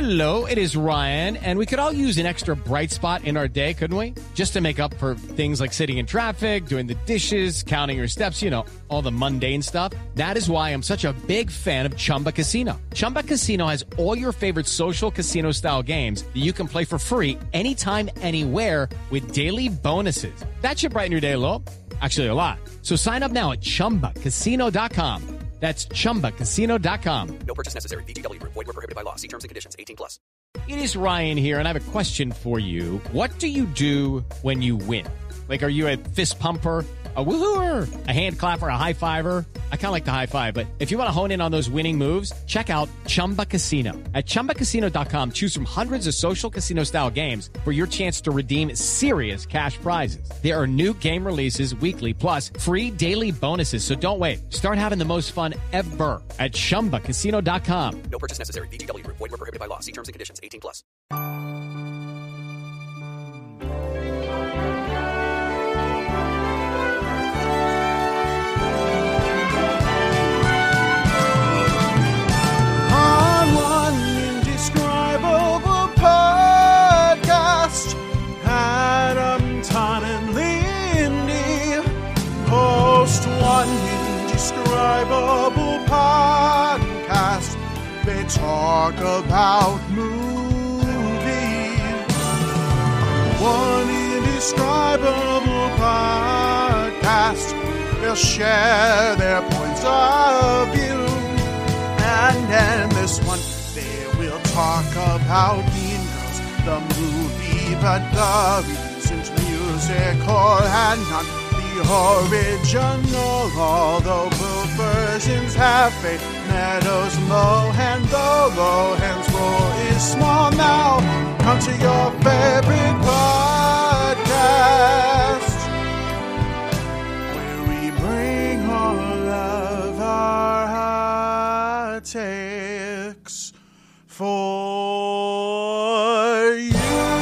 Hello, it is Ryan, and we could all use an extra bright spot in our day, couldn't we? Just to make up for things like sitting in traffic, doing the dishes, counting your steps, all the mundane stuff. That is why I'm such a big fan of Chumba Casino. Chumba Casino has all your favorite social casino-style games that you can play for free anytime, anywhere with daily bonuses. That should brighten your day a little. Actually, a lot. So sign up now at ChumbaCasino.com. That's ChumbaCasino.com. No purchase necessary. VGW Group. Void where prohibited by law. See terms and conditions. 18+. It is Ryan here, and I have a question for you. What do you do when you win? Like, are you a fist pumper, a woohooer, a hand clapper, a high fiver? I kind of like the high five, but if you want to hone in on those winning moves, check out Chumba Casino. At ChumbaCasino.com, choose from hundreds of social casino-style games for your chance to redeem serious cash prizes. There are new game releases weekly, plus free daily bonuses, so don't wait. Start having the most fun ever at ChumbaCasino.com. No purchase necessary. VGW Group. Void where prohibited by law. See terms and conditions. 18+. Podcast, Adam, Todd, and Lindy host one indescribable podcast. They talk about movies. One indescribable podcast. They'll share their points of view. And in this one, they will talk about Mean Girls, the movie, but the recent musical, and not the original. Although both versions have Faith Meadows Low, and though Lohan's role is small now, come to your favorite podcast, where we bring all of our hot takes for you.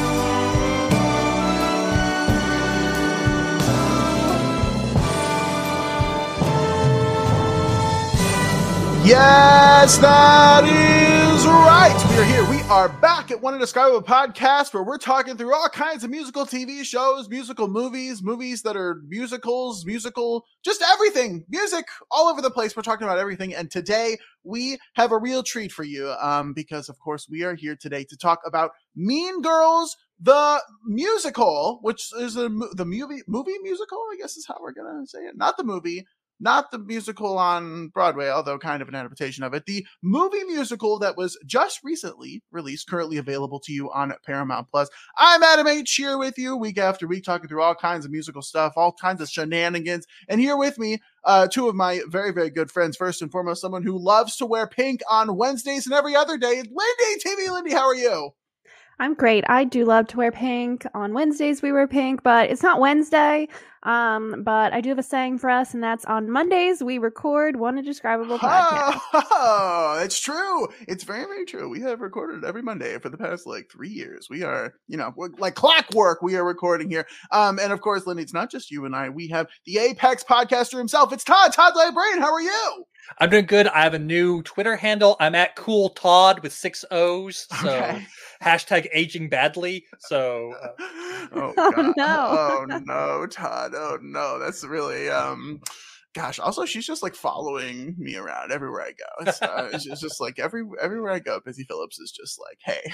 Yes, that is right. We are here. We are back at One Indescribable Podcast, where we're talking through all kinds of musical TV shows, musical movies, movies that are musicals, musical, just everything, music all over the place. We're talking about everything. And today we have a real treat for you, because of course we are here today to talk about Mean Girls, the musical, which is the movie musical, I guess is how we're going to say it. Not the movie. Not the musical on Broadway, although kind of an adaptation of it. The movie musical that was just recently released, currently available to you on Paramount Plus. I'm Adam H. here with you week after week, talking through all kinds of musical stuff, all kinds of shenanigans. And here with me, two of my very, very good friends. First and foremost, someone who loves to wear pink on Wednesdays and every other day. Lindy, TV Lindy, how are you? I'm great. I do love to wear pink. On Wednesdays we wear pink, but it's not Wednesday. But I do have a saying for us, and that's on Mondays we record One Indescribable Podcast. Oh, it's true. It's very, very true. We have recorded every Monday for the past 3 years. We are, we're like clockwork. We are recording here. And of course, Lindy, it's not just you and I. We have the Apex podcaster himself. It's Todd. Todd Brain. How are you? I'm doing good. I have a new Twitter handle. I'm at Cool Todd with 6 O's. So okay. Hashtag aging badly. So oh God. Oh, no. Oh no, Todd. Oh no. That's really gosh, also she's just following me around everywhere I go. It's just everywhere I go, Busy Phillips is just hey,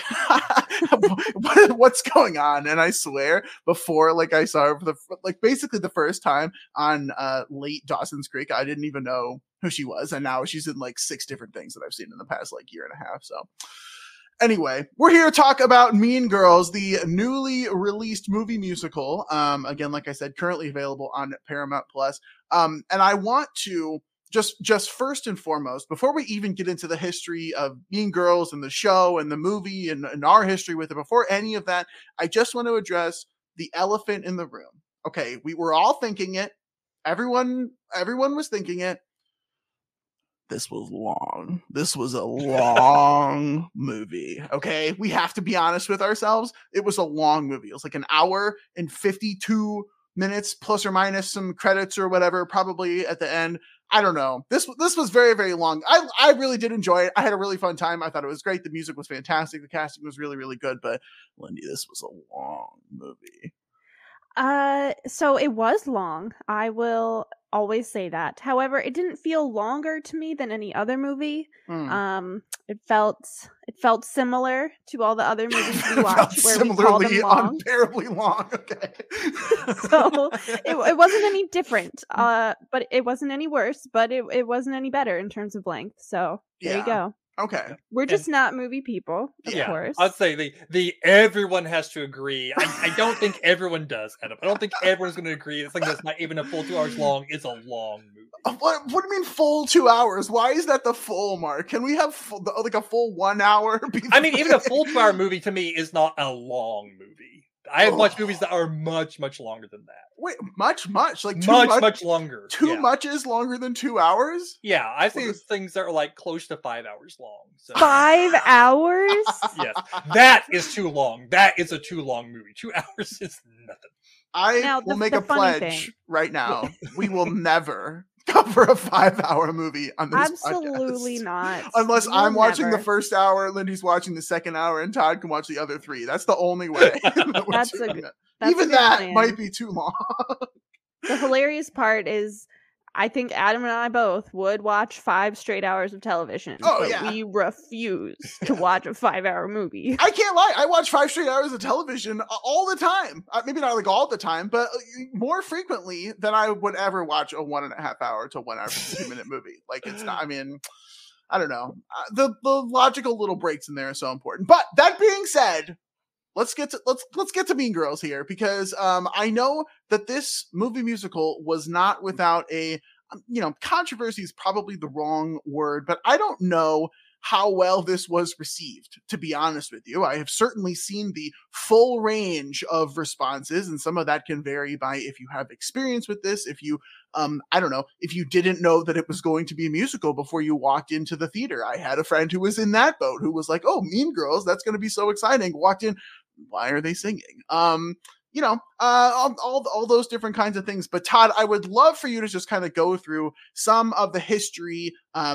what's going on? And I swear, before I saw her for basically the first time on late Dawson's Creek, I didn't even know who she was, and now she's in 6 different things that I've seen in the past year and a half. So anyway, we're here to talk about Mean Girls, the newly released movie musical. Again, like I said, currently available on Paramount Plus. And I want to just first and foremost, before we even get into the history of Mean Girls and the show and the movie and our history with it, before any of that, I just want to address the elephant in the room. Okay, we were all thinking it. Everyone was thinking it. This was long. This was a long movie. Okay. We have to be honest with ourselves. It was a long movie. It was 1 hour and 52 minutes plus or minus some credits or whatever, probably at the end. I don't know. This was very, very long. I really did enjoy it. I had a really fun time. I thought it was great. The music was fantastic. The casting was really, really good. But Lindy, this was a long movie. So it was long. I will always say that. However, it didn't feel longer to me than any other movie. It felt similar to all the other movies we watched, where we call them similarly long. unbearably long. Okay. So it wasn't any different. But it wasn't any worse. But it wasn't any better in terms of length. So there you go. Okay. We're just not movie people, of course. I'd say the everyone has to agree. I don't think everyone does, Adam. I don't think everyone's going to agree. It's like that's not even a full 2 hours long. It's a long movie. What do you mean full 2 hours? Why is that the full mark? Can we have like a full 1 hour? I mean, even a full 2 hour movie to me is not a long movie. I have watched movies that are much, much longer than that. Wait, much? Like much longer. Too much is longer than 2 hours? Yeah, I've seen things that are like close to 5 hours long. So. 5 hours? Yes, that is too long. That is a too long movie. 2 hours is nothing. I will make a pledge right now. We will never cover a 5 hour movie on this Absolutely podcast. Not. Unless I'm watching the first hour, Lindy's watching the second hour, and Todd can watch the other 3. That's the only way. Even that plan. Might be too long. The hilarious part is I think Adam and I both would watch 5 straight hours of television. We refuse to watch a 5 hour movie. I can't lie. I watch 5 straight hours of television all the time. Maybe not like all the time, but more frequently than I would ever watch a 1.5 hour to 1 hour 2-minute movie. Like it's not, I mean, I don't know. The logical little breaks in there are so important. But that being said, let's get to Mean Girls here, because I know that this movie musical was not without a, controversy is probably the wrong word, but I don't know how well this was received, to be honest with you. I have certainly seen the full range of responses, and some of that can vary by if you have experience with this, if you, I don't know, if you didn't know that it was going to be a musical before you walked into the theater. I had a friend who was in that boat who was like, oh, Mean Girls, that's going to be so exciting. Walked in, why are they singing? All those different kinds of things. But Todd, I would love for you to just kind of go through some of the history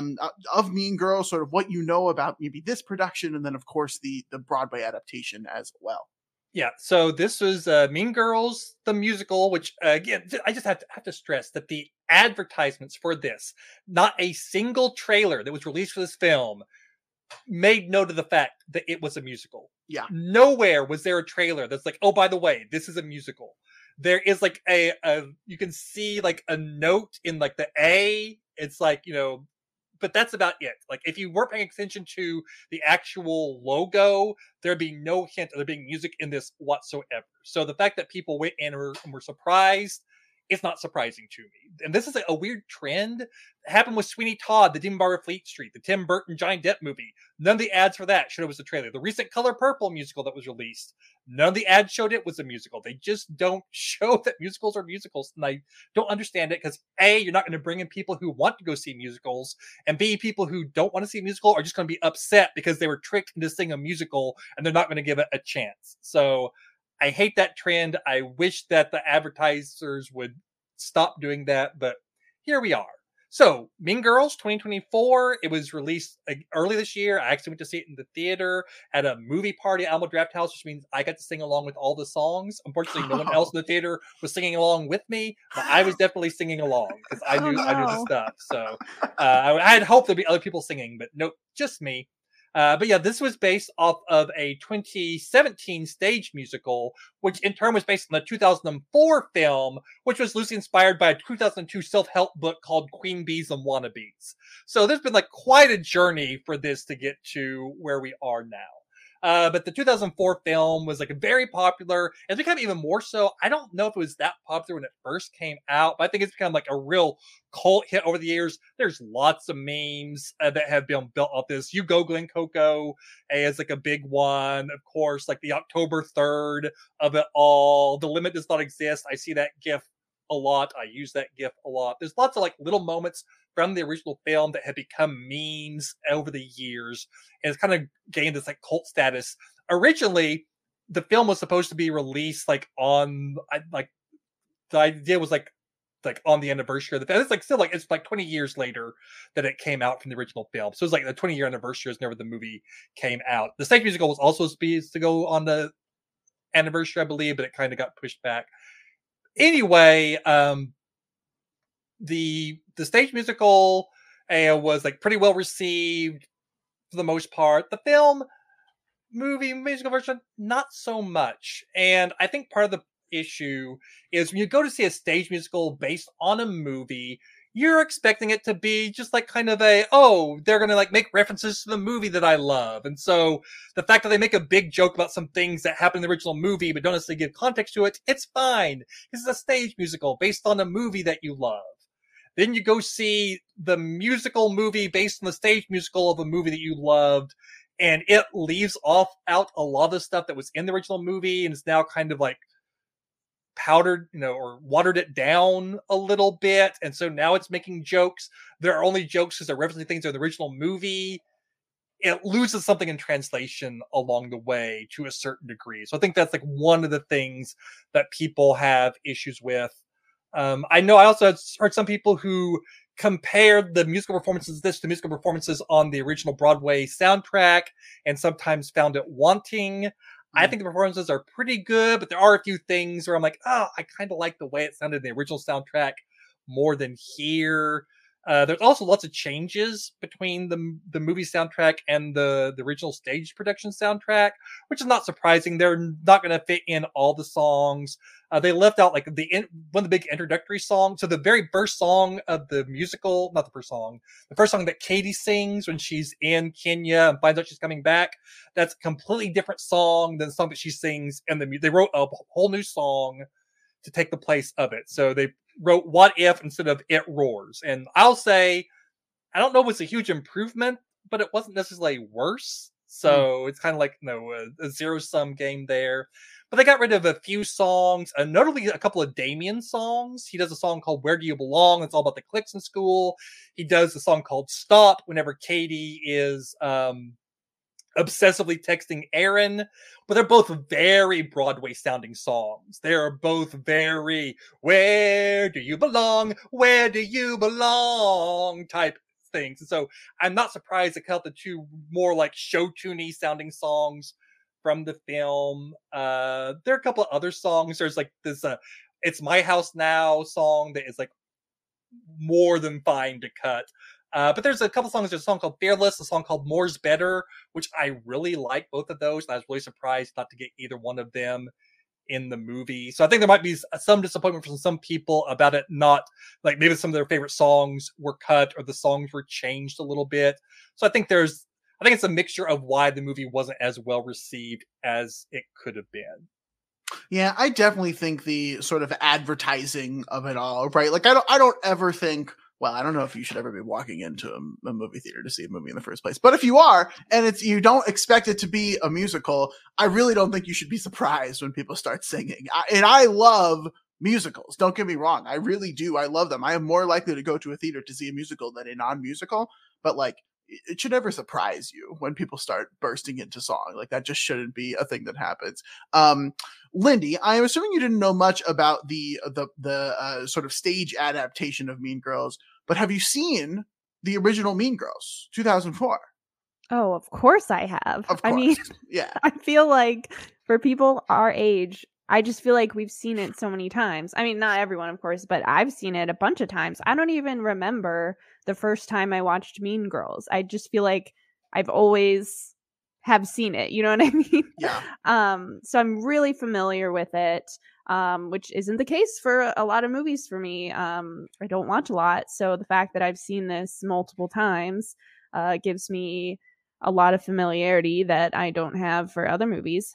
of Mean Girls, sort of what you know about maybe this production, and then of course the Broadway adaptation as well. Yeah, so this was Mean Girls, the musical, which again, I just have to stress that the advertisements for this, not a single trailer that was released for this film made note of the fact that it was a musical. Yeah. Nowhere was there a trailer that's like, oh, by the way, this is a musical. There is like a you can see like a note in like the A. It's like, but that's about it. Like if you weren't paying attention to the actual logo, there'd be no hint of there being music in this whatsoever. So the fact that people went in and were surprised, it's not surprising to me. And this is a weird trend that happened with Sweeney Todd, the Demon Barber of Fleet Street, the Tim Burton Johnny Depp movie. None of the ads for that showed it was a trailer. The recent Color Purple musical that was released, none of the ads showed it was a musical. They just don't show that musicals are musicals. And I don't understand it because A, you're not going to bring in people who want to go see musicals, and B, people who don't want to see a musical are just going to be upset because they were tricked into seeing a musical and they're not going to give it a chance. So I hate that trend. I wish that the advertisers would stop doing that, but here we are. So, Mean Girls 2024, it was released early this year. I actually went to see it in the theater at a movie party at Alamo Drafthouse, which means I got to sing along with all the songs. Unfortunately, no one else in the theater was singing along with me, but I was definitely singing along because I knew the stuff. So, I had hoped there'd be other people singing, but nope, just me. But yeah, this was based off of a 2017 stage musical, which in turn was based on the 2004 film, which was loosely inspired by a 2002 self-help book called Queen Bees and Wannabes. So there's been like quite a journey for this to get to where we are now. But the 2004 film was like very popular. It's become even more so. I don't know if it was that popular when it first came out, but I think it's become like a real cult hit over the years. There's lots of memes that have been built off this. You Go Glen Coco is like a big one. Of course, like the October 3rd of it all. The Limit Does Not Exist. I see that GIF a lot. I use that GIF a lot. There's lots of like little moments from the original film that have become memes over the years, and it's kind of gained this like cult status. Originally, the film was supposed to be released like on like the idea was like on the anniversary of the film. It's like still like it's like 20 years later that it came out from the original film. So it's like the 20-year anniversary is whenever the movie came out. The stage musical was also supposed to go on the anniversary, I believe, but it kind of got pushed back. Anyway, the stage musical was like pretty well received for the most part. The film musical version, not so much. And I think part of the issue is when you go to see a stage musical based on a movie, you're expecting it to be just like kind of they're gonna like make references to the movie that I love. And so the fact that they make a big joke about some things that happen in the original movie but don't necessarily give context to it, it's fine. This is a stage musical based on a movie that you love. Then you go see the musical movie based on the stage musical of a movie that you loved, and it leaves out a lot of the stuff that was in the original movie and is now kind of like powdered, or watered it down a little bit. And so now it's making jokes. There are only jokes because they're referencing things in the original movie. It loses something in translation along the way to a certain degree. So I think that's like one of the things that people have issues with. I know I also heard some people who compared the musical performances of this to musical performances on the original Broadway soundtrack and sometimes found it wanting. I think the performances are pretty good, but there are a few things where I'm like, I kind of like the way it sounded in the original soundtrack more than here. There's also lots of changes between the movie soundtrack and the original stage production soundtrack, which is not surprising. They're not going to fit in all the songs. They left out like one of the big introductory songs. So the very first song of the musical, not the first song that Katie sings when she's in Kenya and finds out she's coming back, that's a completely different song than the song that she sings. And they wrote a whole new song to take the place of it. So they wrote What If instead of It Roars. And I'll say, I don't know if it's a huge improvement, but it wasn't necessarily worse. So it's kind of like, a zero-sum game there. But they got rid of a few songs, notably a couple of Damien songs. He does a song called Where Do You Belong? It's all about the cliques in school. He does a song called Stop whenever Katie is obsessively texting Aaron. But they're both very Broadway sounding songs. They're both very where do you belong? Where do you belong? Type things. And so I'm not surprised to cut the two more like show tuney sounding songs from the film. There are a couple of other songs. There's like this It's My House Now song that is like more than fine to cut. But there's a couple songs. There's a song called Fearless, a song called More's Better, which I really like both of those. And I was really surprised not to get either one of them in the movie. So I think there might be some disappointment from some people about it not, like maybe some of their favorite songs were cut or the songs were changed a little bit. So I think it's a mixture of why the movie wasn't as well received as it could have been. Yeah, I definitely think the sort of advertising of it all, right? Like I don't ever think, well, I don't know if you should ever be walking into a movie theater to see a movie in the first place. But if you are, and you don't expect it to be a musical, I really don't think you should be surprised when people start singing. I love musicals. Don't get me wrong. I really do. I love them. I am more likely to go to a theater to see a musical than a non-musical. But like, it should never surprise you when people start bursting into song. Like that just shouldn't be a thing that happens. Lindy, I am assuming you didn't know much about the sort of stage adaptation of Mean Girls, but have you seen the original Mean Girls, 2004? Oh, of course I have. Of course. I mean, yeah. I feel like for people our age, I just feel like we've seen it so many times. I mean, not everyone, of course, but I've seen it a bunch of times. I don't even remember the first time I watched Mean Girls. I just feel like I've always have seen it. You know what I mean? Yeah. So I'm really familiar with it, which isn't the case for a lot of movies for me. I don't watch a lot. So the fact that I've seen this multiple times gives me a lot of familiarity that I don't have for other movies.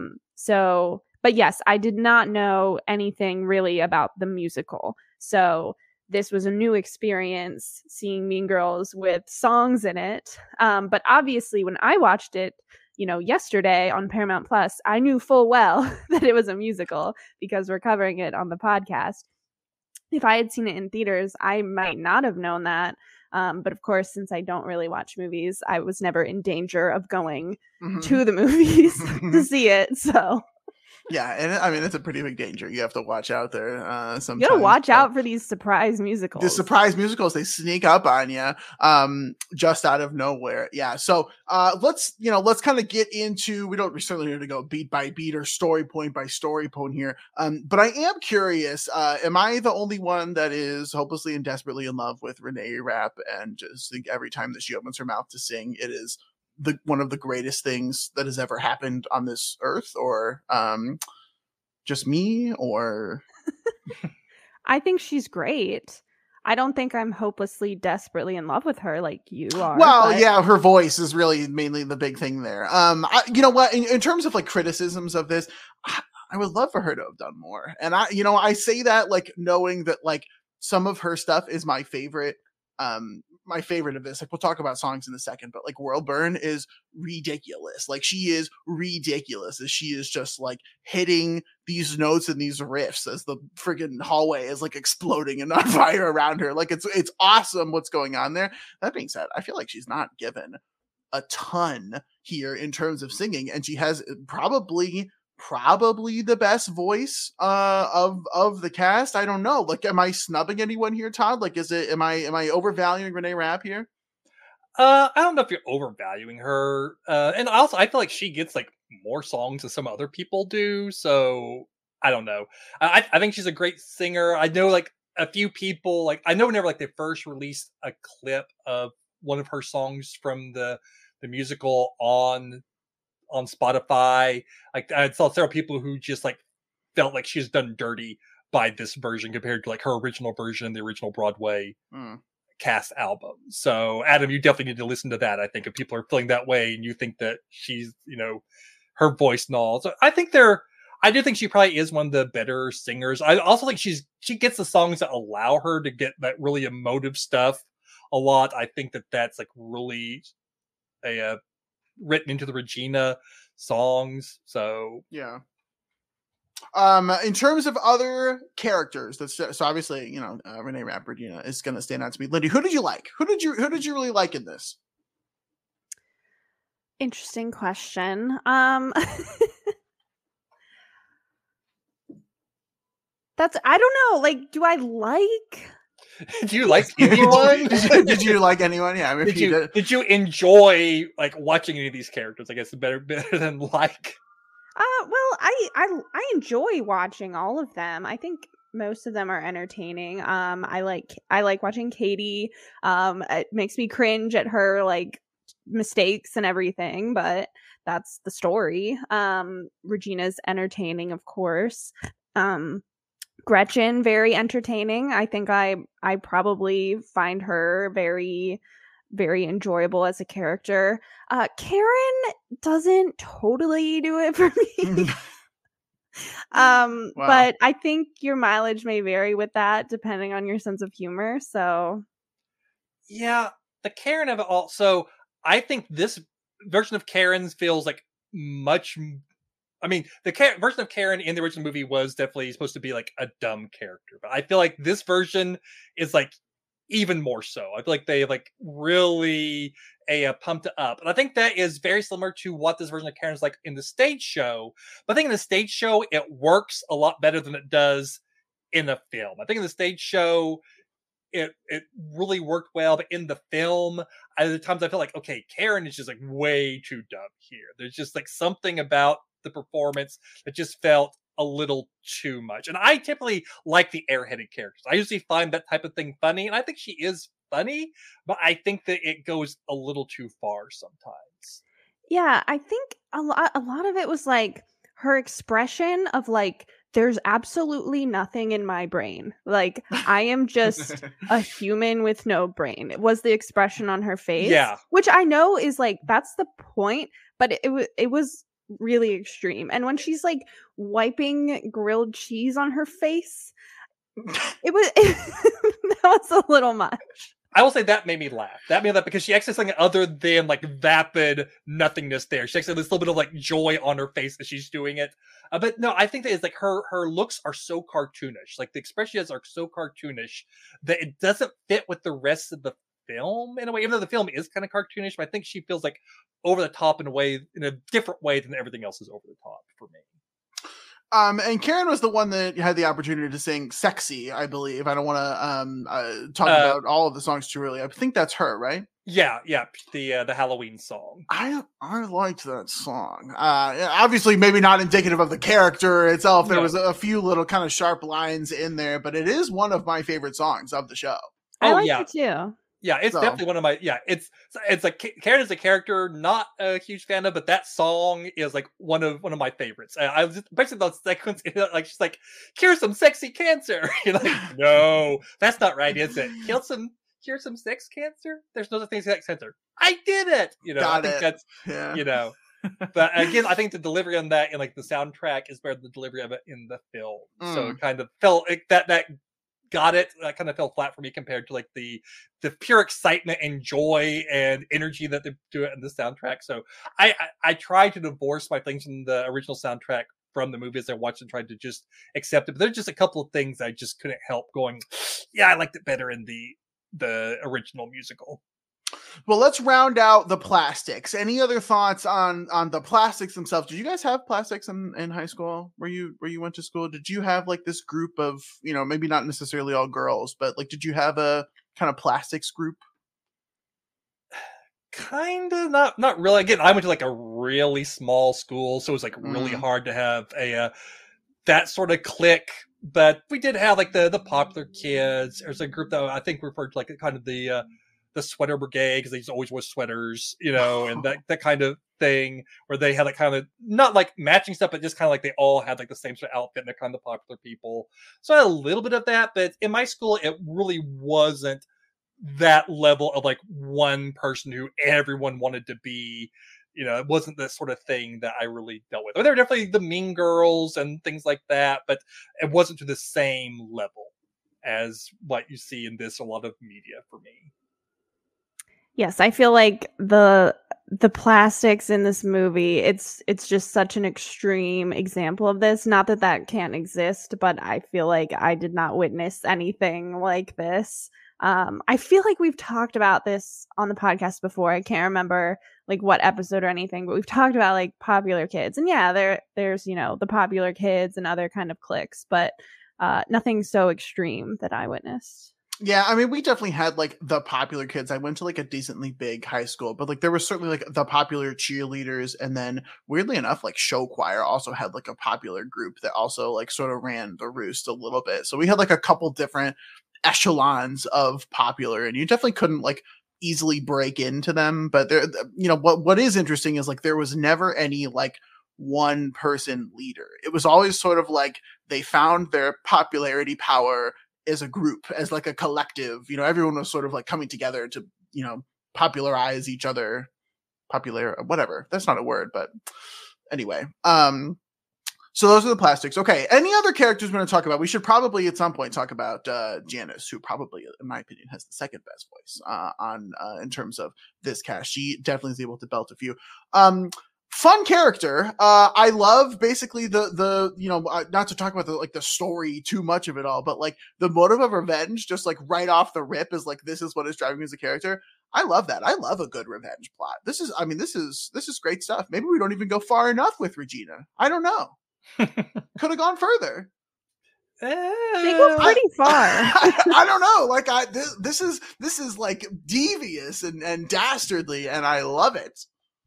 But yes, I did not know anything really about the musical. So this was a new experience seeing Mean Girls with songs in it. But obviously when I watched it, yesterday on Paramount Plus, I knew full well that it was a musical because we're covering it on the podcast. If I had seen it in theaters, I might not have known that. But of course, since I don't really watch movies, I was never in danger of going to the movies to see it. So... Yeah, and I mean it's a pretty big danger. You have to watch out there You gotta sometimes. watch But out for these surprise the musicals. surprise musicals, they sneak up on you just out of nowhere. Yeah. So let's kind of get into, we certainly need to go beat by beat or story point by story point here. But I am curious, am I the only one that is hopelessly and desperately in love with Renee Rapp and just think every time that she opens her mouth to sing, it is one of the greatest things that has ever happened on this earth? Or just me? Or I think she's great. I don't think I'm hopelessly, desperately in love with her like you are. well, but yeah, her voice is really mainly the big thing there. You know what? In terms of like criticisms of this, I would love for her to have done more. And I say that like knowing that like some of her stuff is my favorite. My favorite of this, like we'll talk about songs in a second, but like World Burn is ridiculous. Like she is ridiculous as she is just like hitting these notes and these riffs as the friggin' hallway is like exploding and on fire around her. Like it's awesome what's going on there. That being said, I feel like she's not given a ton here in terms of singing, and she has probably the best voice of the cast. I don't know, like am I snubbing anyone here, Todd? Like am I overvaluing Renee Rapp here? I don't know if you're overvaluing her. And also I feel like she gets like more songs than some other people do, so I don't know. I think she's a great singer. I know like a few people, like I know whenever like they first released a clip of one of her songs from the musical on Spotify, like I saw several people who just like felt like she's done dirty by this version compared to like her original version, the original Broadway cast album. So Adam, you definitely need to listen to that. I think if people are feeling that way and you think that she's, her voice and all. So I do think she probably is one of the better singers. I also think she gets the songs that allow her to get that really emotive stuff a lot. I think that that's like really written into the Regina songs. So yeah. In terms of other characters, so obviously Renee Rapp, Regina is going to stand out to me. Lindy, who did you like? Who did you really like in this? Interesting question. That's, I don't know. Like, do I like? Do you like anyone? Did you like anyone? Yeah. I mean, did you enjoy like watching any of these characters? I guess better than like. Well, I enjoy watching all of them. I think most of them are entertaining. I like watching Katie. It makes me cringe at her like mistakes and everything, but that's the story. Regina's entertaining, of course. Gretchen, very entertaining. I think I probably find her very, very enjoyable as a character. Karen doesn't totally do it for me. Wow. But I think your mileage may vary with that depending on your sense of humor. So yeah, the Karen of it all. So I think this version of Karen's feels like much. I mean, the version of Karen in the original movie was definitely supposed to be like a dumb character, but I feel like this version is like even more so. I feel like they like really pumped it up, and I think that is very similar to what this version of Karen is like in the stage show. But I think in the stage show it works a lot better than it does in the film. I think in the stage show it really worked well, but in the film, at the times I feel like, okay, Karen is just like way too dumb here. There's just like something about the performance that just felt a little too much. And I typically like the airheaded characters. I usually find that type of thing funny, and I think she is funny, but I think that it goes a little too far sometimes. Yeah, I think a lot of it was like her expression of like, there's absolutely nothing in my brain. Like, I am just a human with no brain. It was the expression on her face. Yeah. Which I know is like, that's the point, but it was really extreme. And when she's like wiping grilled cheese on her face, that was a little much. I will say that made me laugh. That made me laugh because she actually has something other than like vapid nothingness there. She actually has this little bit of like joy on her face as she's doing it. But no, I think that it's like her looks are so cartoonish. Like the expressions are so cartoonish that it doesn't fit with the rest of the film in a way, even though the film is kind of cartoonish, but I think she feels like over the top in a different way than everything else is over the top for me. And Karen was the one that had the opportunity to sing "Sexy," I believe. I don't want to talk about all of the songs too early. I think that's her, right? Yeah, the Halloween song. I liked that song. Obviously, maybe not indicative of the character itself. There was a few little kind of sharp lines in there, but it is one of my favorite songs of the show. I like it too. Yeah, it's definitely one of my it's like Karen is a character not a huge fan of, but that song is like one of my favorites. I was just basically the sequence like she's like, "Cure some sexy cancer." You're like, no, that's not right, is it? Cure some sex cancer? There's no such thing as sex cancer. I did it. I think that's But again, I think the delivery on that in like the soundtrack is better than the delivery of it in the film. So it kind of felt that got it. That kind of fell flat for me compared to like the pure excitement and joy and energy that they do it in the soundtrack. So I tried to divorce my things from the original soundtrack from the movie as I watched and tried to just accept it. But there's just a couple of things I just couldn't help going, yeah, I liked it better in the original musical. Well, let's round out the plastics. Any other thoughts on the plastics themselves? Did you guys have plastics in high school where you went to school? Did you have like this group of, maybe not necessarily all girls, but like, did you have a kind of plastics group? Kind of, not really. Again, I went to like a really small school, so it was like really hard to have a that sort of clique. But we did have like the popular kids. There's a group that I think referred to like kind of the sweater brigade because they always wore sweaters, and that kind of thing where they had like kind of not like matching stuff, but just kind of like they all had like the same sort of outfit and they're kind of popular people. So I had a little bit of that, but in my school, it really wasn't that level of like one person who everyone wanted to be. It wasn't the sort of thing that I really dealt with. There were definitely the mean girls and things like that, but it wasn't to the same level as what you see in this a lot of media for me. Yes, I feel like the plastics in this movie, it's just such an extreme example of this. Not that can't exist, but I feel like I did not witness anything like this. I feel like we've talked about this on the podcast before. I can't remember like what episode or anything, but we've talked about like popular kids. And yeah, there's, the popular kids and other kind of cliques, but nothing so extreme that I witnessed. Yeah, I mean, we definitely had like the popular kids. I went to like a decently big high school, but like there was certainly like the popular cheerleaders, and then weirdly enough, like show choir also had like a popular group that also like sort of ran the roost a little bit. So we had like a couple different echelons of popular, and you definitely couldn't like easily break into them. But there, what is interesting is like there was never any like one person leader. It was always sort of like they found their popularity power as a group, as like a collective. Everyone was sort of like coming together to popularize each other. Whatever, that's not a word, but anyway. So those are the plastics. Okay, any other characters we're going to talk about? We should probably at some point talk about Janice, who probably, in my opinion, has the second best voice on in terms of this cast. She definitely is able to belt a few. Fun character. I love basically the not to talk about the story too much of it all, but like the motive of revenge, just like right off the rip, is like this is what is driving me as a character. I love that. I love a good revenge plot. This is great stuff. Maybe we don't even go far enough with Regina. I don't know. Could have gone further. They go pretty far. I don't know. Like this is like devious and dastardly, and I love it.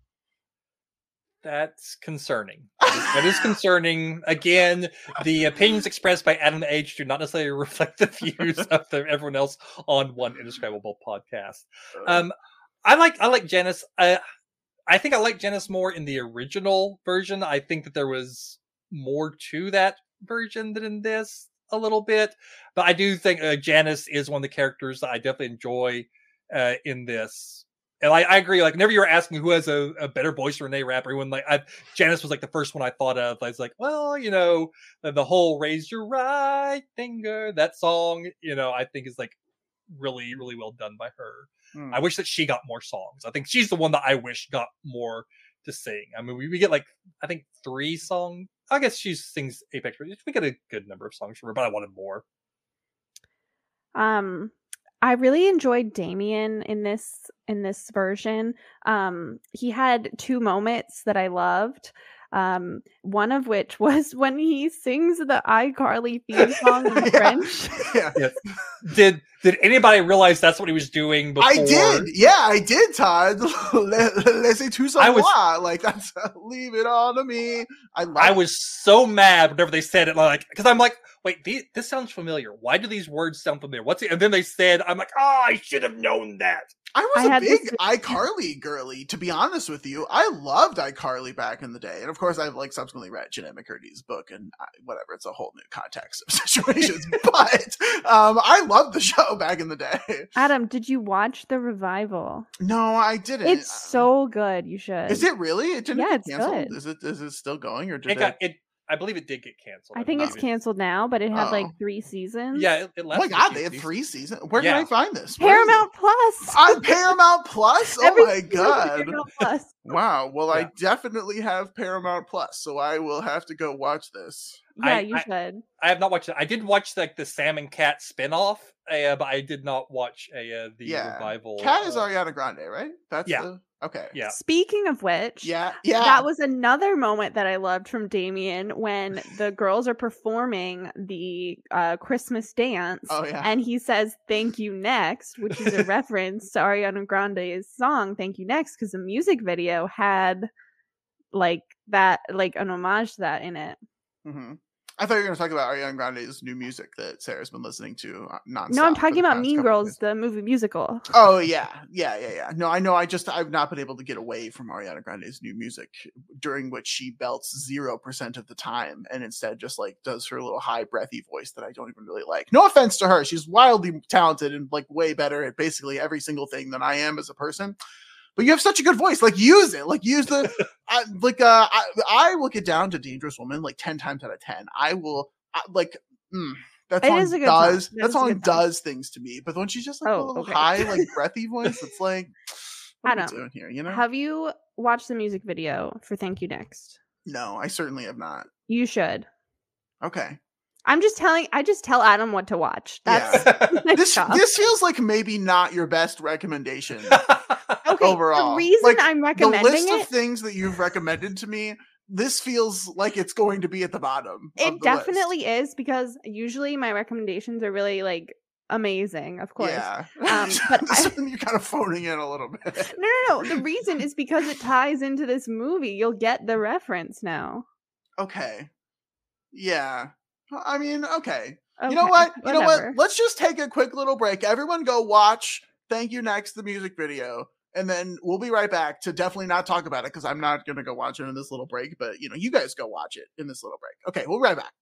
That's concerning. That is concerning. Again, the opinions expressed by Adam H do not necessarily reflect the views of everyone else on One Indescribable Podcast. I like Janice. I think I like Janice more in the original version. I think that there was more to that version than in this a little bit, but I do think Janice is one of the characters that I definitely enjoy in this. And I agree. Like, whenever you were asking who has a better voice for Renee Rapp, everyone Janice was like the first one I thought of. I was like, well, the whole "Raise Your Right Finger," that song, I think is like really, really well done by her. I wish that she got more songs. I think she's the one that I wish got more to sing. I mean, we get like, I think 3 songs. I guess she sings Apex. We get a good number of songs from her, but I wanted more. I really enjoyed Damien in this version. He had 2 moments that I loved. One of which was when he sings the iCarly theme song in Yeah. French. Yeah. Yes. Did anybody realize that's what he was doing before? I did. Yeah, I did, Todd. Laissez tout I was- savoir. Like, that's leave it all to me. I was so mad whenever they said it, like, because I'm like, wait, this sounds familiar. Why do these words sound familiar? What's it? And then they said, I'm like, oh, I should have known that. I was I a had big this- iCarly girly, to be honest with you. I loved iCarly back in the day. And of course, I've like subsequently read Jeanette McCurdy's book and whatever. It's a whole new context of situations. But I loved the show back in the day. Adam, did you watch the revival? No, I didn't. It's so good. You should. Is it really? It didn't Yeah, get it's canceled? good. Is it still going, or did I believe it did get canceled. I think it's believe canceled now, but it had like Oh. 3 seasons. Yeah, it Oh my lasted a god, few they had seasons. 3 seasons. Where can Yeah. I find this? Where is it? Paramount Plus. On Paramount Plus? Oh Every my season's god. Paramount Plus. Wow. Well, I Yeah. definitely have Paramount Plus, so I will have to go watch this. Yeah, I- you should. I have not watched it. I did watch like the Sam and Cat spinoff, but I did not watch the Yeah. revival. Cat is Ariana Grande, right? That's Yeah. okay. Yeah. Speaking of which, Yeah. that was another moment that I loved from Damien when the girls are performing the Christmas dance. Oh yeah. And he says, "Thank you next," which is a reference to Ariana Grande's song, "Thank You Next," because the music video had like that, like an homage to that in it. hmm I thought you were going to talk about Ariana Grande's new music that Sarah's been listening to nonstop. No, I'm for talking the about past Mean couple Girls, days. the movie musical. Oh yeah. No, I know. I've not been able to get away from Ariana Grande's new music, during which she belts 0% of the time, and instead just like does her little high breathy voice that I don't even really like. No offense to her, she's wildly talented and like way better at basically every single thing than I am as a person. But you have such a good voice. Like, use it. Like, use the I will get down to Dangerous Woman like 10 times out of 10. I will that It song is a good song. does It that is a song good song. does things to me. But when she's just like a Oh, little okay. high, like breathy voice, it's like, what am I Adam, doing here? You know? Have you watched the music video for "Thank You Next"? No, I certainly have not. You should. Okay. I just tell Adam what to watch. That's Yeah. my This job. this feels like maybe not your best recommendation Okay, overall. the reason Like, I'm the recommending list of it, things that you've recommended to me, this feels like it's going to be at the bottom. of it the definitely is, because usually my recommendations are really like amazing, of course. Yeah. but This one you're kind of phoning in a little bit. No. The reason is because it ties into this movie. You'll get the reference now. Okay. Yeah. I mean, okay. You Okay, know what? You know what? whatever. Let's just take a quick little break. Everyone go watch Thank You Next, the music video. And then we'll be right back to definitely not talk about it, because I'm not going to go watch it in this little break. But, you guys go watch it in this little break. Okay, we'll be right back.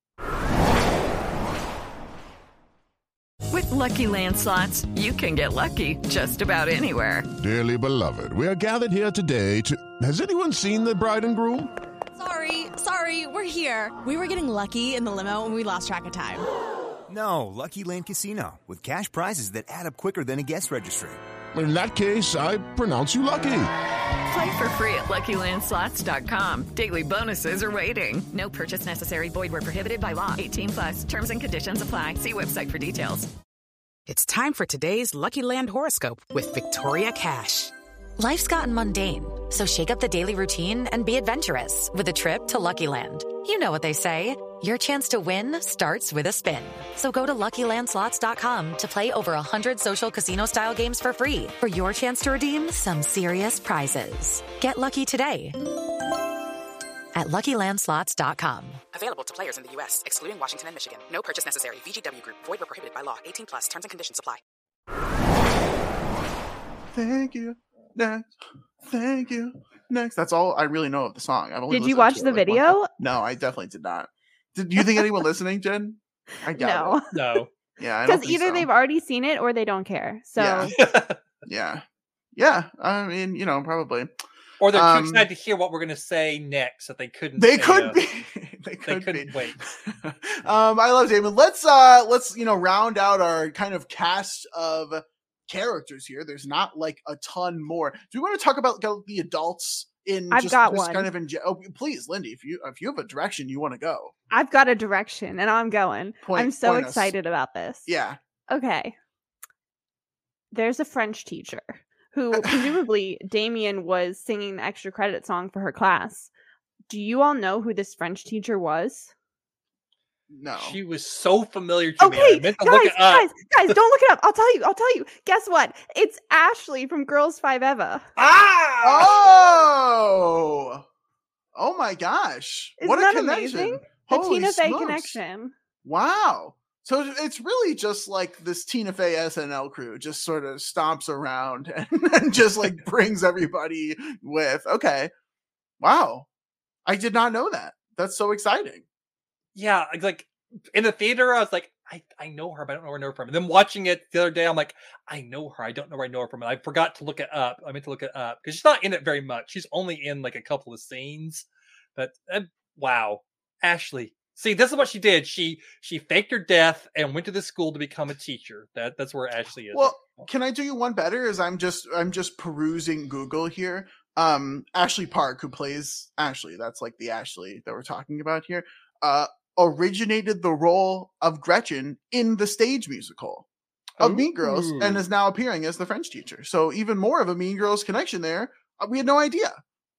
With Lucky Land Slots, you can get lucky just about anywhere. Dearly beloved, we are gathered here today to... Has anyone seen the bride and groom? Sorry, we're here. We were getting lucky in the limo and we lost track of time. No, Lucky Land Casino, with cash prizes that add up quicker than a guest registry. In that case, I pronounce you lucky. Play for free at LuckyLandSlots.com. Daily bonuses are waiting. No purchase necessary. Void where prohibited by law. 18+. Terms and conditions apply. See website for details. It's time for today's Lucky Land horoscope with Victoria Cash. Life's gotten mundane, so shake up the daily routine and be adventurous with a trip to Lucky Land. You know what they say, your chance to win starts with a spin. So go to LuckyLandSlots.com to play over 100 social casino-style games for free for your chance to redeem some serious prizes. Get lucky today at LuckyLandSlots.com. Available to players in the U.S., excluding Washington and Michigan. No purchase necessary. VGW Group. Void where prohibited by law. 18+. Terms and conditions apply. Thank you. Next. Thank you. Next. That's all I really know of the song. I've only Did you listened watch to the it, like, one video? time. No, I definitely did not. Did you think anyone listening, Jen? I doubt No, it. No. Yeah, I don't because think either so. they've already seen it or they don't care. So Yeah. Yeah. I mean, probably. Or they're too Um, excited to hear what we're going to say next that they couldn't. They say, could be. They They could be. couldn't wait. I love Damon. Let's round out our kind of cast of characters here. There's not like a ton more. Do we want to talk about the adults in I've just, got just one. kind of in please, Lindy, if you have a direction you want to go. I've got a direction and I'm going. I'm so point us. excited about this. Yeah. Okay. There's a French teacher who presumably Damien was singing the extra credit song for her class. do you all know who this French teacher was? No. She was so familiar to me. I meant to look it up. Guys, don't look it up. I'll tell you. Guess what? It's Ashley from Girls 5 Eva. Oh my gosh. Isn't what a that connection. Amazing? The Holy Tina Fey smokes. connection. Wow. So it's really just like this Tina Fey SNL crew just sort of stomps around and just like brings everybody with. Okay. Wow. I did not know that. That's so exciting. Yeah, it's like in the theater, I was like, I know her, but I don't know where I know her from. And then watching it the other day, I'm like, I know her. I don't know where I know her from. And I forgot to look it up. I meant to look it up because she's not in it very much. She's only in like a couple of scenes. But wow, Ashley. See, this is what she did. She faked her death and went to the school to become a teacher. That's where Ashley is. Well, can I do you one better? As I'm just perusing Google here. Ashley Park, who plays Ashley, that's like the Ashley that we're talking about here. Originated the role of Gretchen in the stage musical of Mean Girls and is now appearing as the French teacher. So even more of a Mean Girls connection there. We had no idea.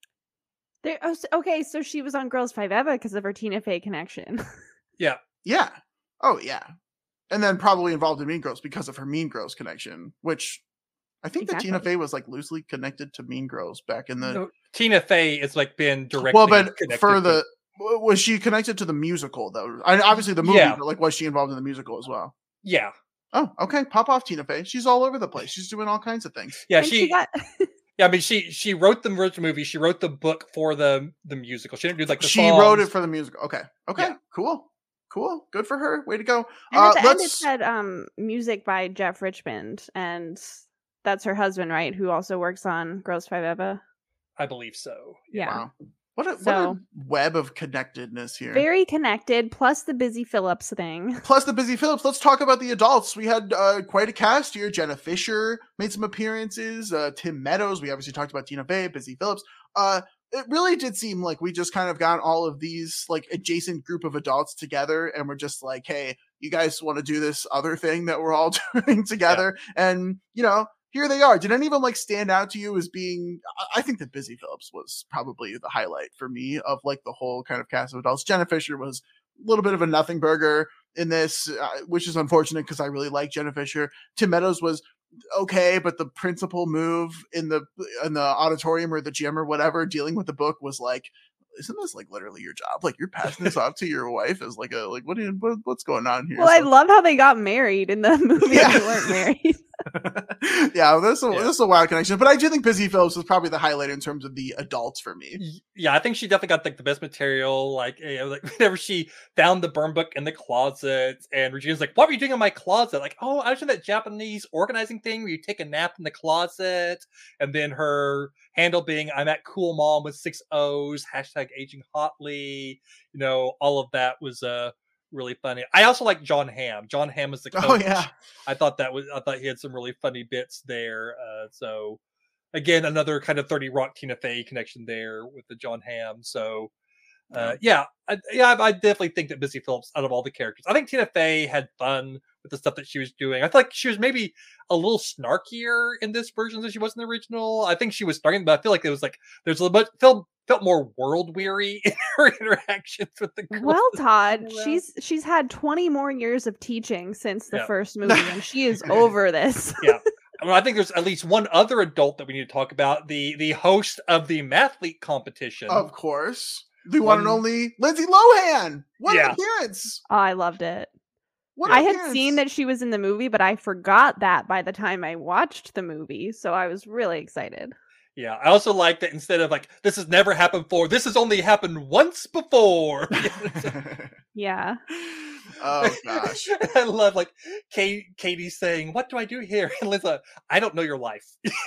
Okay, so she was on Girls 5 Eva because of her Tina Fey connection. Yeah. Yeah. Oh, yeah. And then probably involved in Mean Girls because of her Mean Girls connection, which I think that Tina Fey was like loosely connected to Mean Girls back in the... No, Tina Fey is like been directly connected for the... to... Was she connected to the musical, though? Obviously, the movie, but like, was she involved in the musical as well? Yeah. Oh, okay. Pop off Tina Fey. She's all over the place. She's doing all kinds of things. Yeah, yeah, I mean, she wrote the original movie. She wrote the book for the musical. She didn't do like the songs. Wrote it for the musical. Okay. Yeah. Cool. Good for her. Way to go. And at the end it said music by Jeff Richmond, and that's her husband, right? Who also works on Girls 5 Eva. I believe so. Yeah. Wow. What a web of connectedness here. Very connected, plus the Busy Phillips thing. Let's talk about the adults. We had quite a cast here. Jenna Fisher made some appearances. Tim Meadows. We obviously talked about Tina Fey, Busy Phillips. It really did seem like we just kind of got all of these like adjacent group of adults together and we're just like, hey, you guys want to do this other thing that we're all doing together? Yeah. And, here they are. Did any of them like stand out to you as being, I think that Busy Phillips was probably the highlight for me of like the whole kind of cast of adults. Jenna Fisher was a little bit of a nothing burger in this, which is unfortunate because I really like Jenna Fisher. Tim Meadows was okay, but the principal move in the auditorium or the gym or whatever, dealing with the book was like, isn't this like literally your job? Like you're passing this off to your wife as like what's going on here? Well, I love how they got married in the movie. Yeah. They weren't married. Yeah, this is a wild connection. But I do think Busy Phillips was probably the highlight in terms of the adults for me. Yeah, I think she definitely got like the best material. Like whenever she found the burn book in the closet, and Regina's like, "What were you doing in my closet?" Like, "Oh, I was doing that Japanese organizing thing where you take a nap in the closet." And then her handle being, "I'm at Cool Mom with 6 O's, #aging hotly." All of that was really funny. I also like John Hamm. John Hamm is the coach. Oh yeah, I thought he had some really funny bits there. So again, another kind of 30 Rock Tina Fey connection there with the John Hamm. So I definitely think that Busy Phillips, out of all the characters, I think Tina Fey had fun with the stuff that she was doing. I feel like she was maybe a little snarkier in this version than she was in the original. I think she was snarking, but I feel like it was like there's a little bit felt more world weary in her interactions with the girls. Well, Todd, she's had 20 more years of teaching since the first movie, and she is over this. Yeah. I think there's at least one other adult that we need to talk about, the host of the Mathlete competition. Of course. The one and only Lindsay Lohan. What an appearance. Oh, I loved it. I had seen that she was in the movie, but I forgot that by the time I watched the movie, so I was really excited. Yeah, I also like that instead of like, this has never happened before, this has only happened once before. Yeah. Oh, gosh. I love like Katie saying, "What do I do here?" And Lisa, "I don't know your life."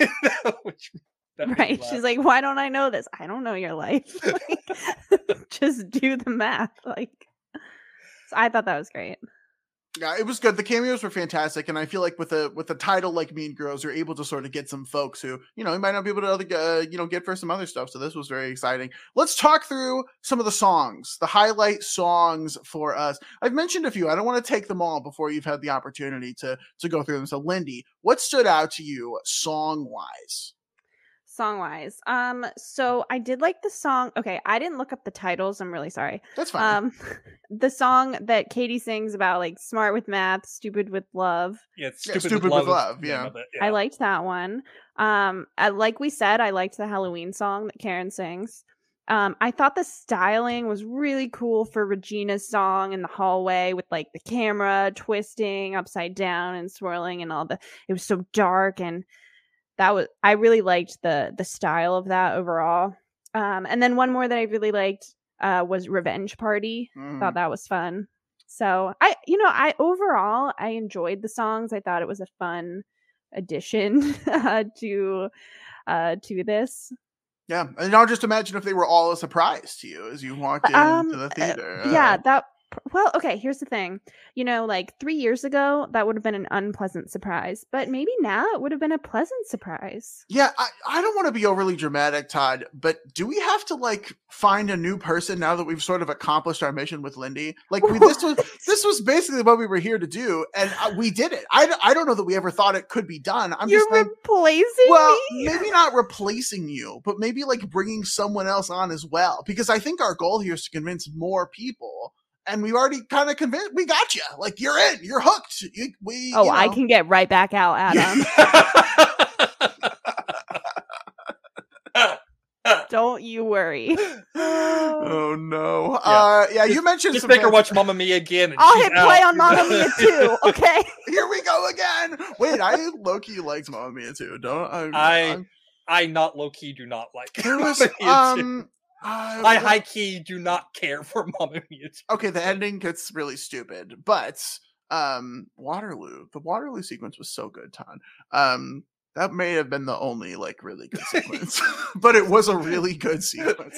Right. She's like, "Why don't I know this?" I don't know your life. Just do the math. So I thought that was great. Yeah, it was good. The cameos were fantastic, and I feel like with a title like Mean Girls, you're able to sort of get some folks who you might not be able to get for some other stuff. So this was very exciting. Let's talk through some of the songs, the highlight songs for us. I've mentioned a few. I don't want to take them all before you've had the opportunity to go through them. So Lindy, what stood out to you song wise? Song-wise. So I did like the song. Okay, I didn't look up the titles. I'm really sorry. That's fine. The song that Katie sings about, like, smart with math, stupid with love. Yeah, it's Stupid with Love. Yeah. I liked that one. Like we said, I liked the Halloween song that Karen sings. I thought the styling was really cool for Regina's song in the hallway with, like, the camera twisting upside down and swirling and all the. It was so dark, and I really liked the style of that overall. And then one more that I really liked was Revenge Party. Thought that was fun. So I overall enjoyed the songs. I thought it was a fun addition to this. Yeah, and I'll just imagine if they were all a surprise to you as you walked into the theater. Well, okay, here's the thing. Like 3 years ago, that would have been an unpleasant surprise. But maybe now it would have been a pleasant surprise. Yeah, I don't want to be overly dramatic, Todd, but do we have to, like, find a new person now that we've sort of accomplished our mission with Lindy? Like, this was basically what we were here to do, and we did it. I don't know that we ever thought it could be done. You're just replacing me? Maybe not replacing you, but maybe, like, bringing someone else on as well. Because I think our goal here is to convince more people. And we've already kind of convinced, we got you. Like, you're in, you're hooked. I can get right back out, Adam. Don't you worry. Oh no. Yeah, you mentioned just make her watch Mamma Mia again. I'll hit play on Mamma Mia too. Okay. Here we go again. Wait, I low-key liked Mamma Mia too. I not low-key do not like there was I high-key do not care for Mamma Mia 2. Okay, the ending gets really stupid, but Waterloo, the Waterloo sequence was so good, Todd. That may have been the only, like, really good sequence, but it was a really good sequence.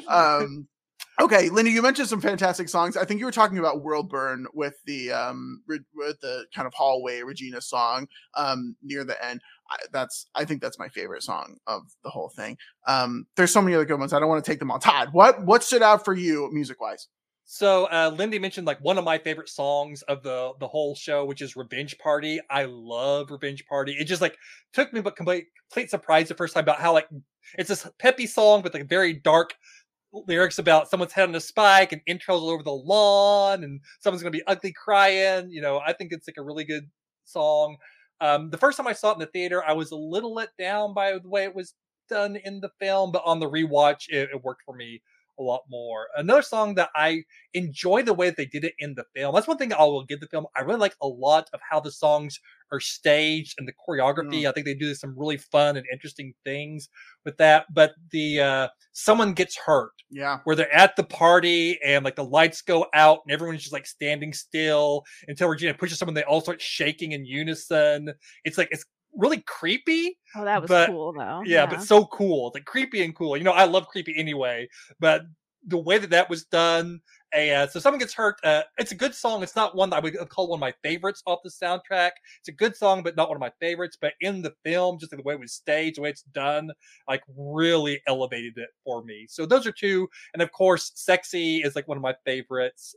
Okay, Lindy, you mentioned some fantastic songs. I think you were talking about World Burn with the kind of hallway Regina song near the end. I think that's my favorite song of the whole thing. There's so many other good ones. I don't want to take them all. Todd, what stood out for you music wise? So Lindy mentioned, like, one of my favorite songs of the whole show, which is Revenge Party. I love Revenge Party. It just, like, took me but complete surprise the first time about how, like, it's this peppy song with, like, very dark lyrics about someone's head on a spike and intros all over the lawn and someone's gonna be ugly crying. I think it's, like, a really good song. The first time I saw it in the theater, I was a little let down by the way it was done in the film, but on the rewatch, it worked for me a lot more. Another song that I enjoy the way that they did it in the film. That's one thing I will give the film. I really like a lot of how the songs are staged and the choreography. I think they do some really fun and interesting things with that. But the someone gets hurt. Yeah. Where they're at the party and, like, the lights go out and everyone's just, like, standing still until Regina pushes someone. They all start shaking in unison. It's really creepy. Oh, that was cool though. Yeah, but so cool. It's, like, creepy and cool. I love creepy anyway, but the way that was done, so someone gets hurt. It's a good song. It's not one that I would call one of my favorites off the soundtrack. It's a good song, but not one of my favorites. But in the film, just the way it was staged, the way it's done, like, really elevated it for me. So those are two. And of course, Sexy is, like, one of my favorites.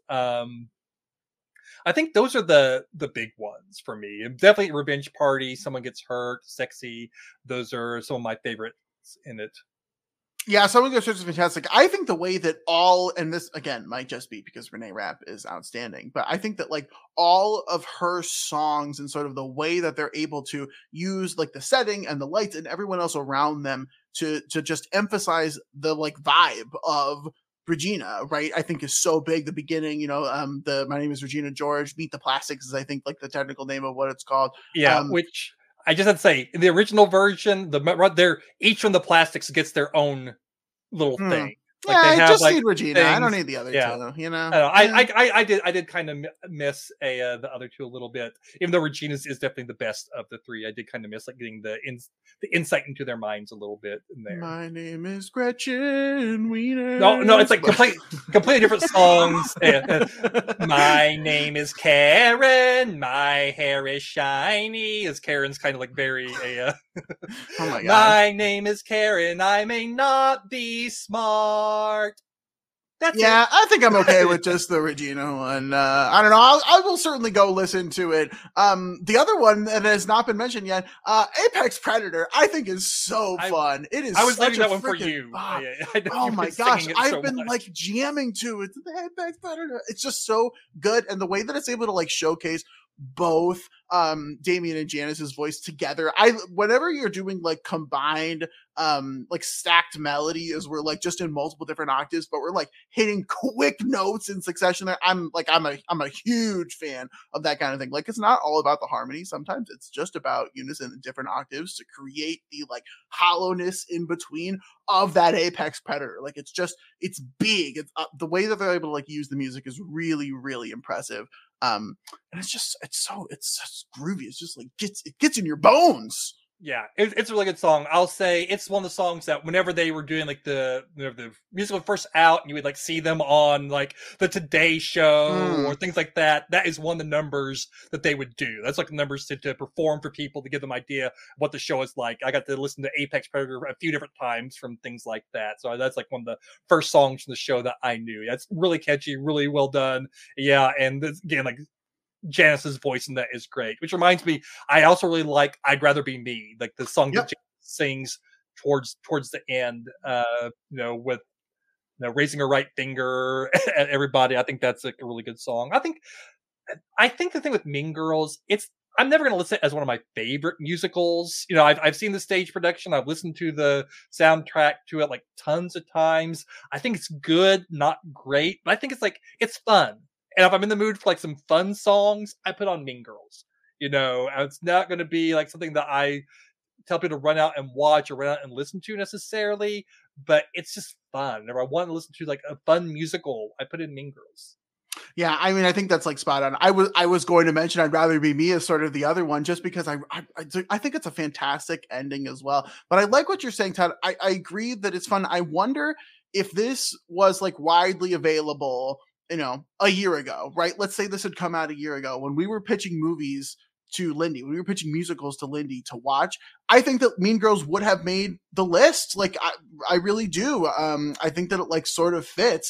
I think those are the big ones for me. And definitely Revenge Party, Someone Gets Hurt, Sexy. Those are some of my favorites in it. Yeah, Someone Gets Hurt is fantastic. I think the way that and this, again, might just be because Renee Rapp is outstanding, but I think that, like, all of her songs and sort of the way that they're able to use, like, the setting and the lights and everyone else around them to just emphasize the, like, vibe of Regina, right? I think is so big. The beginning, My Name is Regina George, Meet the Plastics is, I think, like, the technical name of what it's called. Yeah, which I just had to say, in the original version, each one of the Plastics gets their own little thing. Like, I just need Regina. Things. I don't need the other two. I did kind of miss the other two a little bit, even though Regina's is definitely the best of the three. I did kind of miss, like, getting the insight into their minds a little bit in there. My name is Gretchen Wiener. No, it's like completely different songs. My name is Karen. My hair is shiny. As Karen's kind of, like, very oh my god. My name is Karen. I may not be smart, Yeah, I think I'm okay with just the Regina one. I don't know. I will certainly go listen to it. The other one that has not been mentioned yet, Apex Predator, I think is so fun. It is. I was such leaving a that one for freaking- you. Ah, I know oh you've my been gosh, singing it I've so been much. like jamming to it. The Apex Predator. It's just so good, and the way that it's able to like showcase both Damien and Janice's voice together. Whenever you're doing like combined like stacked melody is we're like just in multiple different octaves, but we're like hitting quick notes in succession there. I'm a huge fan of that kind of thing. Like it's not all about the harmony. Sometimes it's just about unison in different octaves to create the like hollowness in between of that Apex Predator. Like it's big. It's the way that they're able to like use the music is really, really impressive. And it's so groovy. It's just like it gets in your bones. Yeah, it's a really good song. I'll say it's one of the songs that whenever they were doing like the musical first out, and you would like see them on like the Today Show or things like that. That is one of the numbers that they would do. That's like the numbers to perform for people to give them idea of what the show is like. I got to listen to Apex Predator a few different times from things like that. So that's like one of the first songs from the show that I knew. That's really catchy, really well done. Yeah, and this, again, like Janice's voice in that is great, which reminds me, I also really like I'd Rather Be Me, like the song that Janice sings towards the end, with raising her right finger at everybody. I think that's like a really good song. I think the thing with Mean Girls, I'm never going to list it as one of my favorite musicals. I've seen the stage production. I've listened to the soundtrack to it like tons of times. I think it's good, not great, but I think it's fun. And if I'm in the mood for like some fun songs, I put on Mean Girls. It's not going to be like something that I tell people to run out and watch or run out and listen to necessarily, but it's just fun. If I want to listen to like a fun musical, I put in Mean Girls. Yeah, I mean, I think that's like spot on. I was going to mention I'd Rather Be Me as sort of the other one, just because I think it's a fantastic ending as well. But I like what you're saying, Todd. I agree that it's fun. I wonder if this was like widely available, a year ago, right? Let's say this had come out a year ago when we were pitching movies to Lindy, when we were pitching musicals to Lindy to watch. I think that Mean Girls would have made the list. Like I really do. I think that it like sort of fits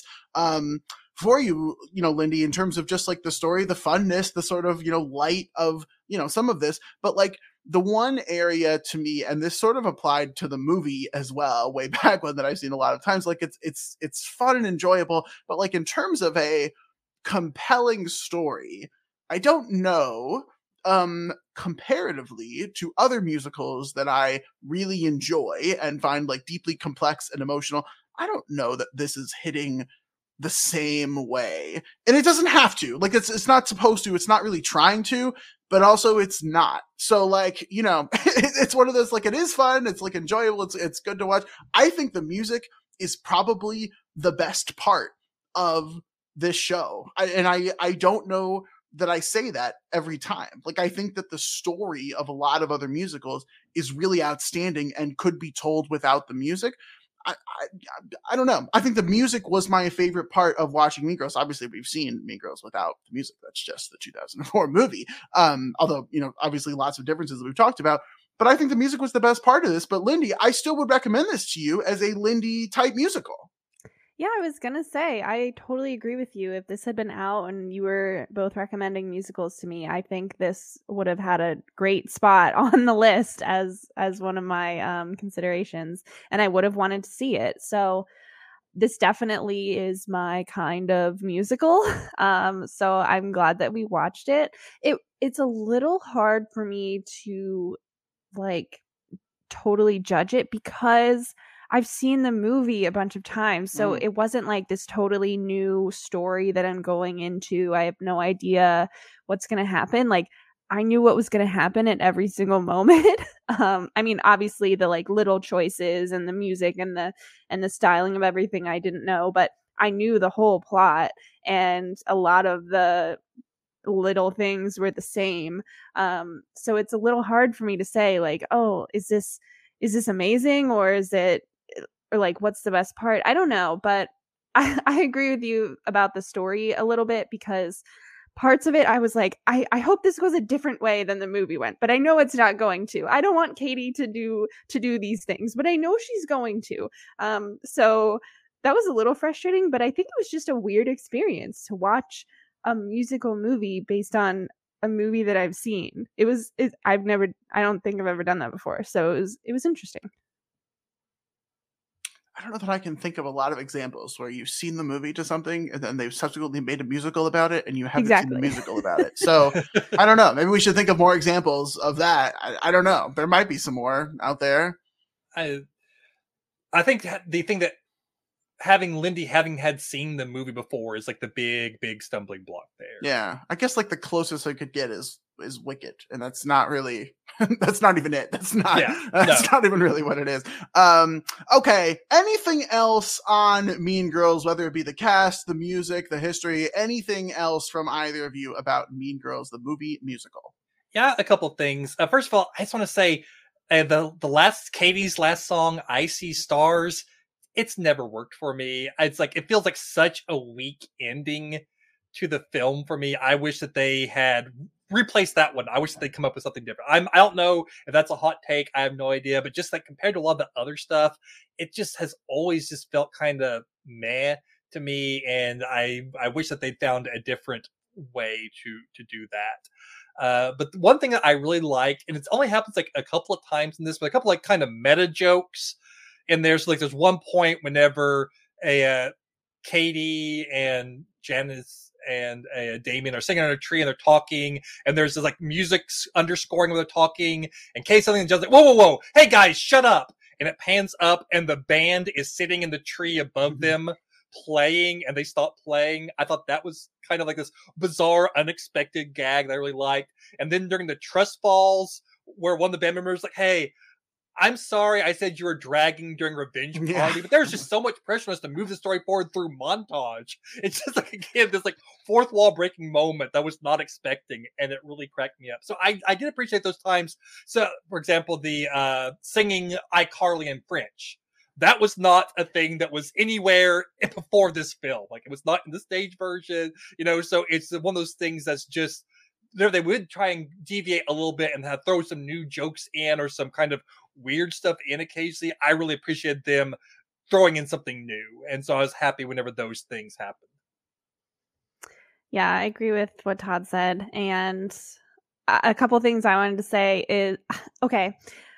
for you, Lindy, in terms of just like the story, the funness, the sort of, light of, some of this, but like the one area to me, and this sort of applied to the movie as well, way back when, that I've seen a lot of times, like it's fun and enjoyable, but like in terms of a compelling story, I don't know, comparatively to other musicals that I really enjoy and find like deeply complex and emotional, I don't know that this is hitting the same way. And it doesn't have to. Like it's not supposed to, it's not really trying to, but also it's not. So like, it's one of those, like, it is fun, it's like enjoyable, it's good to watch. I think the music is probably the best part of this show. I don't know that I say that every time. Like, I think that the story of a lot of other musicals is really outstanding and could be told without the music. I don't know. I think the music was my favorite part of watching Mean Girls. Obviously, we've seen Mean Girls without the music. That's just the 2004 movie. Although, obviously lots of differences that we've talked about. But I think the music was the best part of this. But Lindy, I still would recommend this to you as a Lindy type musical. Yeah, I was going to say, I totally agree with you. If this had been out and you were both recommending musicals to me, I think this would have had a great spot on the list as one of my considerations, and I would have wanted to see it. So this definitely is my kind of musical. So I'm glad that we watched it. It's a little hard for me to like totally judge it because I've seen the movie a bunch of times, so it wasn't like this totally new story that I'm going into. I have no idea what's going to happen. Like, I knew what was going to happen at every single moment. I mean, obviously the like little choices and the music and the styling of everything I didn't know, but I knew the whole plot, and a lot of the little things were the same. So it's a little hard for me to say like, oh, is this amazing, or is it, or like, what's the best part? I don't know, but I agree with you about the story a little bit, because parts of it I was like, I hope this goes a different way than the movie went, but I know it's not going to. I don't want Katie to do these things, but I know she's going to. So a little frustrating, but I think it was just a weird experience to watch a musical movie based on a movie that I've seen. I don't think I've ever done that before. So it was interesting. I don't know that I can think of a lot of examples where you've seen the movie to something and then they've subsequently made a musical about it and you haven't seen the musical about it. So I don't know. Maybe we should think of more examples of that. I don't know. There might be some more out there. I think the thing that having Lindy had seen the movie before is like the big stumbling block there. Yeah. I guess like the closest I could get is Wicked, and that's not really that's not even it. That's not even really what it is. Okay. Anything else on Mean Girls, whether it be the cast, the music, the history, anything else from either of you about Mean Girls, the movie musical? Yeah, a couple things. First of all, I just want to say Katie's last song, I See Stars, it's never worked for me. It's like, it feels like such a weak ending to the film for me. I wish that they had replaced that one. I wish that they'd come up with something different. I don't know if that's a hot take. I have no idea, but just like compared to a lot of the other stuff, it just has always just felt kind of meh to me. And I wish that they'd found a different way to do that. But one thing that I really like, and it only happens like a couple of times in this, but a couple like kind of meta jokes. And there's one point whenever Katie and Janice and Damien are sitting on a tree and they're talking, and there's this like music underscoring when they're talking, and Katie something just like, whoa, hey guys, shut up. And it pans up and the band is sitting in the tree above them playing, and they stop playing. I thought that was kind of like this bizarre, unexpected gag that I really liked. And then during the trust falls, where one of the band members is like, hey, I'm sorry I said you were dragging during Revenge Party, but there's just so much pressure on us to move the story forward through montage. It's just like, again, this like fourth wall breaking moment that I was not expecting, and it really cracked me up. So I did appreciate those times. So, for example, the singing iCarly in French. That was not a thing that was anywhere before this film. Like, it was not in the stage version, so it's one of those things that's just, they would try and deviate a little bit and throw some new jokes in or some kind of weird stuff in occasionally. I really appreciated them throwing in something new. And so I was happy whenever those things happened. Yeah, I agree with what Todd said. And a couple things I wanted to say is, okay,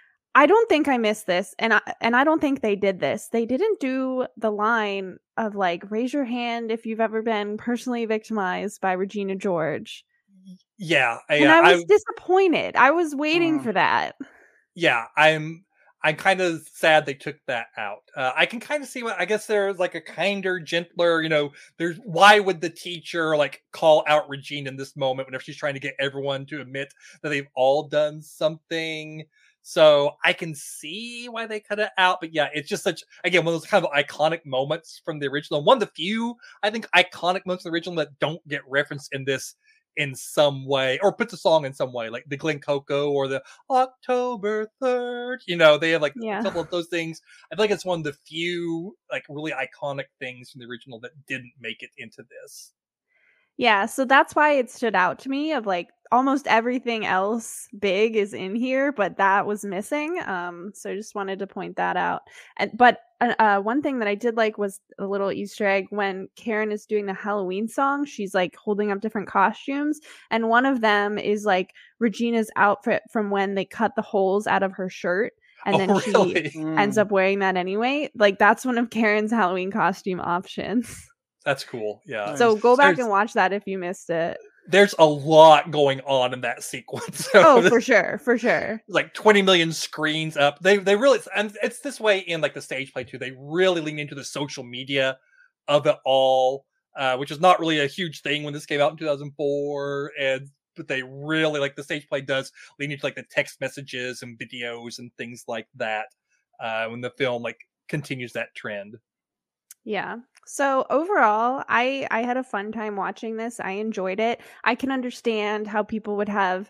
I don't think I missed this. And I don't think they did this. They didn't do the line of like, raise your hand if you've ever been personally victimized by Regina George. Yeah. And I was disappointed. I was waiting for that. Yeah, I'm kind of sad they took that out. I can kind of see I guess there's like a kinder, gentler, there's, why would the teacher like call out Regina in this moment whenever she's trying to get everyone to admit that they've all done something? So I can see why they cut it out. But yeah, it's just such, again, one of those kind of iconic moments from the original. One of the few, I think, iconic moments of the original that don't get referenced in this in some way, or put the song in some way, like the Glen Coco or the October 3rd. They have like a couple of those things. I feel like it's one of the few like really iconic things from the original that didn't make it into this. Yeah, so that's why it stood out to me of like almost everything else big is in here, but that was missing. So I just wanted to point that out. But one thing that I did like was a little Easter egg when Karen is doing the Halloween song. She's like holding up different costumes, and one of them is like Regina's outfit from when they cut the holes out of her shirt. And then really? She ends up wearing that anyway. Like, that's one of Karen's Halloween costume options. That's cool. Yeah. So go back and watch that if you missed it. There's a lot going on in that sequence. For sure. Like 20 million screens up. They really, and it's this way in like the stage play too. They really lean into the social media of it all, which is not really a huge thing when this came out in 2004. But they really, like, the stage play does lean into like the text messages and videos and things like that. When the film like continues that trend. Yeah. So overall, I had a fun time watching this. I enjoyed it. I can understand how people would have,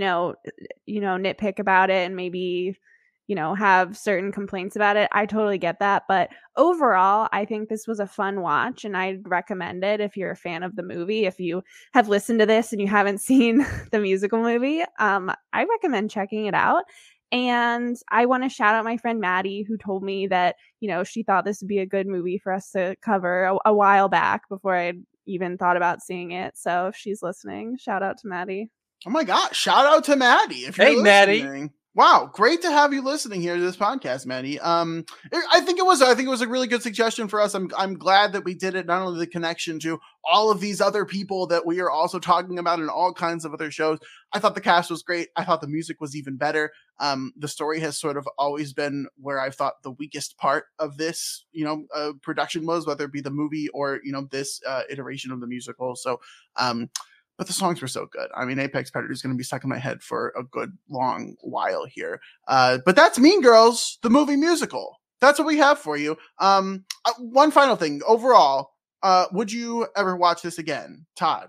nitpick about it and maybe, have certain complaints about it. I totally get that. But overall, I think this was a fun watch, and I'd recommend it if you're a fan of the movie. If you have listened to this and you haven't seen the musical movie, I recommend checking it out. And I want to shout out my friend Maddie, who told me that, you know, she thought this would be a good movie for us to cover a while back before I even thought about seeing it. So if she's listening, shout out to Maddie. Oh my God. Shout out to Maddie. If you're Hey, Maddie. listening. Wow, great to have you listening here to this podcast, Maddie. I think it was a really good suggestion for us. I'm glad that we did it. Not only the connection to all of these other people that we are also talking about in all kinds of other shows. I thought the cast was great. I thought the music was even better. The story has sort of always been where I thought the weakest part of this, production was, whether it be the movie or this iteration of the musical. So, but the songs were so good. I mean, Apex Predator is going to be stuck in my head for a good long while here. But that's Mean Girls, the movie musical. That's what we have for you. One final thing. Overall, would you ever watch this again, Todd?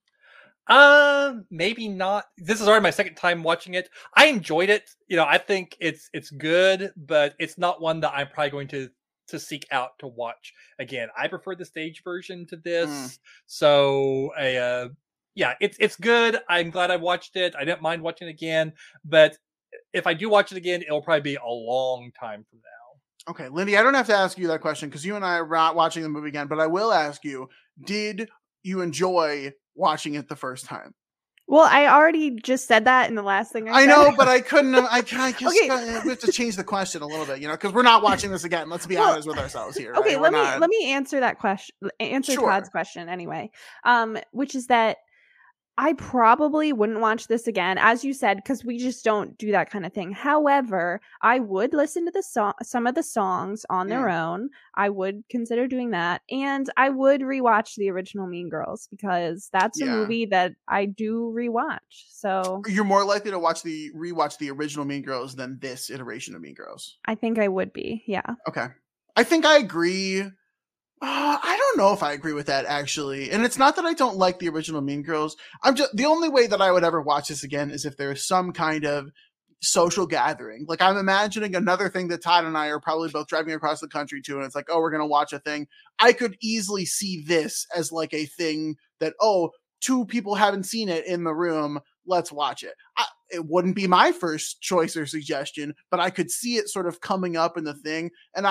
Maybe not. This is already my second time watching it. I enjoyed it. I think it's good, but it's not one that I'm probably going to seek out to watch again. I prefer the stage version to this. So, yeah, it's good. I'm glad I watched it. I didn't mind watching it again, but if I do watch it again, it'll probably be a long time from now. Okay, Lindy, I don't have to ask you that question because you and I are not watching the movie again, but I will ask you, did you enjoy watching it the first time? Well, I already just said that in the last thing I said. know, but I couldn't. We have to change the question a little bit, because we're not watching this again. Let's be honest with ourselves here. Okay, right? let me answer that question. Sure. Todd's question anyway. Which is that I probably wouldn't watch this again, as you said, because we just don't do that kind of thing. However, I would listen to some of the songs on their own. I would consider doing that, and I would rewatch the original Mean Girls because that's a movie that I do rewatch. So you're more likely to rewatch the original Mean Girls than this iteration of Mean Girls. I think I would be. Yeah. Okay. I think I agree. I don't know if I agree with that, actually. And it's not that I don't like the original Mean Girls. The only way that I would ever watch this again is if there's some kind of social gathering. Like, I'm imagining another thing that Todd and I are probably both driving across the country to, and it's like, oh, we're going to watch a thing. I could easily see this as like a thing that, oh, two people haven't seen it in the room. Let's watch it. It wouldn't be my first choice or suggestion, but I could see it sort of coming up in the thing. And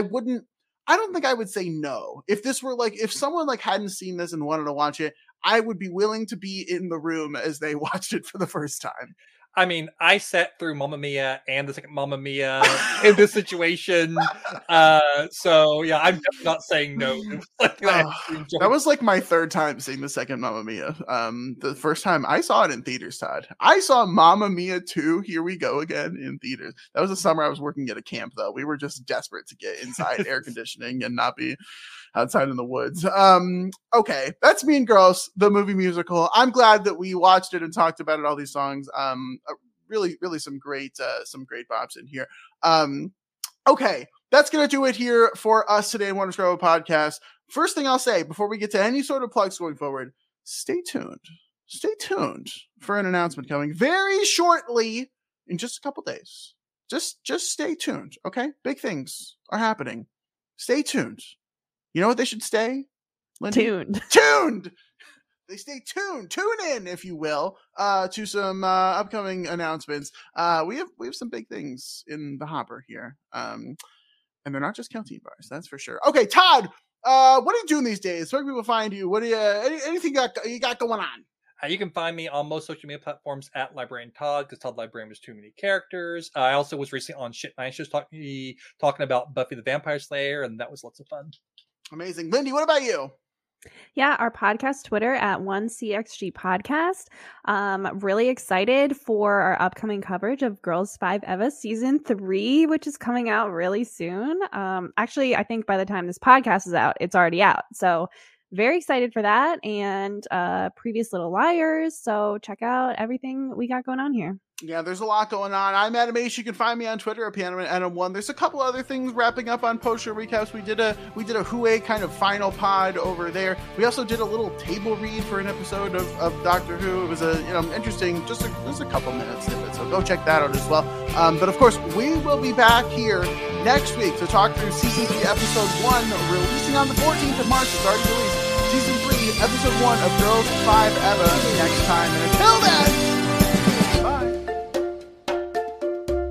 I don't think I would say no. If this were if someone hadn't seen this and wanted to watch it, I would be willing to be in the room as they watched it for the first time. I mean, I sat through Mamma Mia and the second Mamma Mia in this situation. So yeah, I'm definitely not saying no. That was like my third time seeing the second Mamma Mia. The first time I saw it in theaters, Todd. I saw Mamma Mia 2, Here We Go Again, in theaters. That was the summer I was working at a camp, though. We were just desperate to get inside air conditioning and not be outside in the woods. Okay, that's Mean Girls, the movie musical. I'm glad that we watched it and talked about it, all these songs. Really some great bops in here. Okay, that's gonna do it here for us today in Wonder Scrabble Podcast. First thing I'll say before we get to any sort of plugs going forward, stay tuned for an announcement coming very shortly in just a couple days. Just stay tuned. Okay, big things are happening. Stay tuned. You know what they should stay? Lindy? Tuned. They stay tuned. Tune in, if you will, to some upcoming announcements. We have some big things in the hopper here, and they're not just canteen bars, that's for sure. Okay, Todd, what are you doing these days? Where can people find you? What do you anything you got going on? You can find me on most social media platforms at Librarian Todd, because Todd Librarian was too many characters. I also was recently on Shit Nice, just talking about Buffy the Vampire Slayer, and that was lots of fun. Amazing. Lindy, what about you? Yeah, our podcast Twitter at 1CXG Podcast. Really excited for our upcoming coverage of Girls 5 Eva Season 3, which is coming out really soon. Actually, I think by the time this podcast is out, it's already out. So very excited for that, and Previous Little Liars. So check out everything we got going on here. Yeah, there's a lot going on. I'm Adam H. You can find me on Twitter at PianomanAdam1. There's a couple other things wrapping up on post-show recaps. We did a Huey kind of final pod over there. We also did a little table read for an episode of Doctor Who. It was interesting, just a couple minutes of it. So go check that out as well. But of course, we will be back here next week to talk through Season 3, Episode 1, releasing on the 14th of March. It's already released. Season 3, Episode 1 of Girls 5 Eva next time. And until then, bye.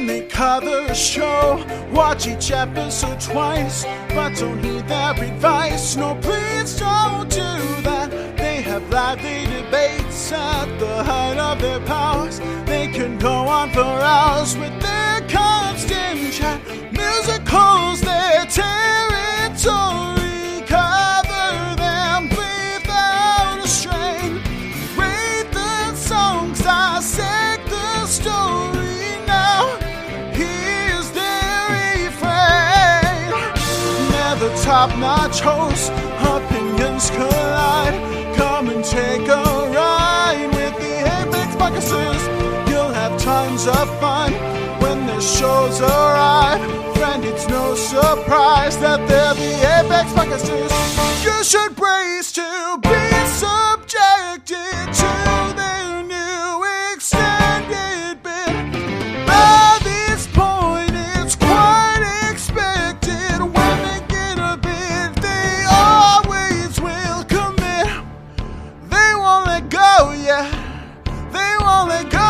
When they cover a show, watch each episode twice, but don't heed their advice. No, please don't do that. They have lively debates at the height of their powers. They can go on for hours with their constant chat. Musicals, their territory. Cover them without a strain. Rate the songs, dissect the story. Now, here's their refrain. Never top-notch hosts, opinions collide. Come and take a ride with the Apex Podcasters. You'll have tons of fun when the shows arrive. Friend, it's no surprise that they're the Apex Podcasters. You should brace to be subjected to their new extended bit. By this point, it's quite expected. When they get a bit, they always will commit. They won't let go, yeah. They won't let go.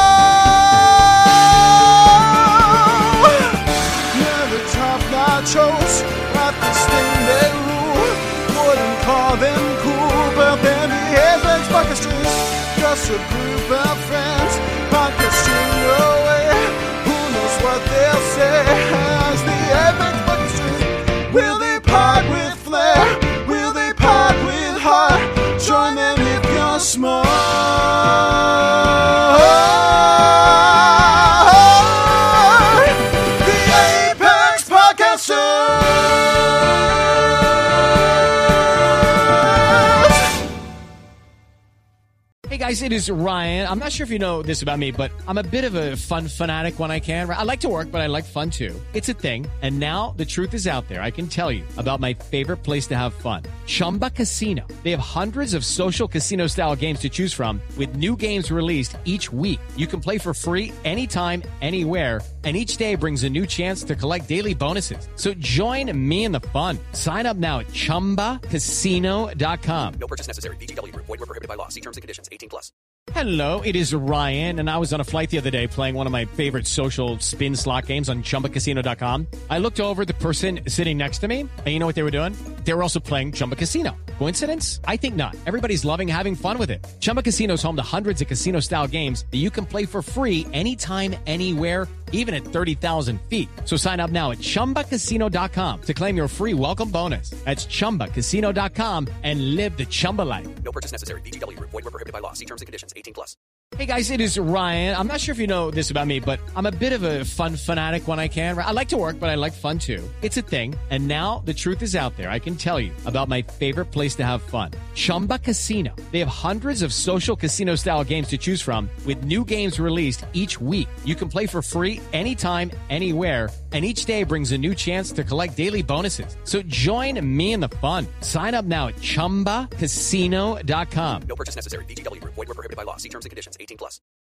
Never top-notch hosts at this thing they rule. Wouldn't call them cool, but they're the Apex Podcasters. Just a group of friends podcasting away. Who knows what they'll say as the Apex Podcasters? Will they pod with flair? Will they pod with heart? Join them if you're smart. The Apex Podcasters. Hey guys, it is Ryan. I'm not sure if you know this about me, but I'm a bit of a fun fanatic when I can. I like to work, but I like fun too. It's a thing. And now the truth is out there. I can tell you about my favorite place to have fun. Chumba Casino. They have hundreds of social casino style games to choose from with new games released each week. You can play for free anytime, anywhere. And each day brings a new chance to collect daily bonuses. So join me in the fun. Sign up now at ChumbaCasino.com. No purchase necessary. VGW Group. Void where prohibited by law. See terms and conditions. 18+. Hello, it is Ryan, and I was on a flight the other day playing one of my favorite social spin slot games on ChumbaCasino.com. I looked over at the person sitting next to me, and you know what they were doing? They were also playing Chumba Casino. Coincidence? I think not. Everybody's loving having fun with it. Chumba Casino is home to hundreds of casino-style games that you can play for free anytime, anywhere, even at 30,000 feet. So sign up now at ChumbaCasino.com to claim your free welcome bonus. That's ChumbaCasino.com and live the Chumba life. No purchase necessary. VGW Group. Void where prohibited by law. See terms and conditions. 18+. Hey guys, it is Ryan. I'm not sure if you know this about me, but I'm a bit of a fun fanatic when I can. I like to work, but I like fun too. It's a thing. And now the truth is out there. I can tell you about my favorite place to have fun. Chumba Casino. They have hundreds of social casino style games to choose from with new games released each week. You can play for free anytime, anywhere. And each day brings a new chance to collect daily bonuses. So join me in the fun. Sign up now at ChumbaCasino.com. No purchase necessary. VGW Group. Void where prohibited by law. See terms and conditions. 18+.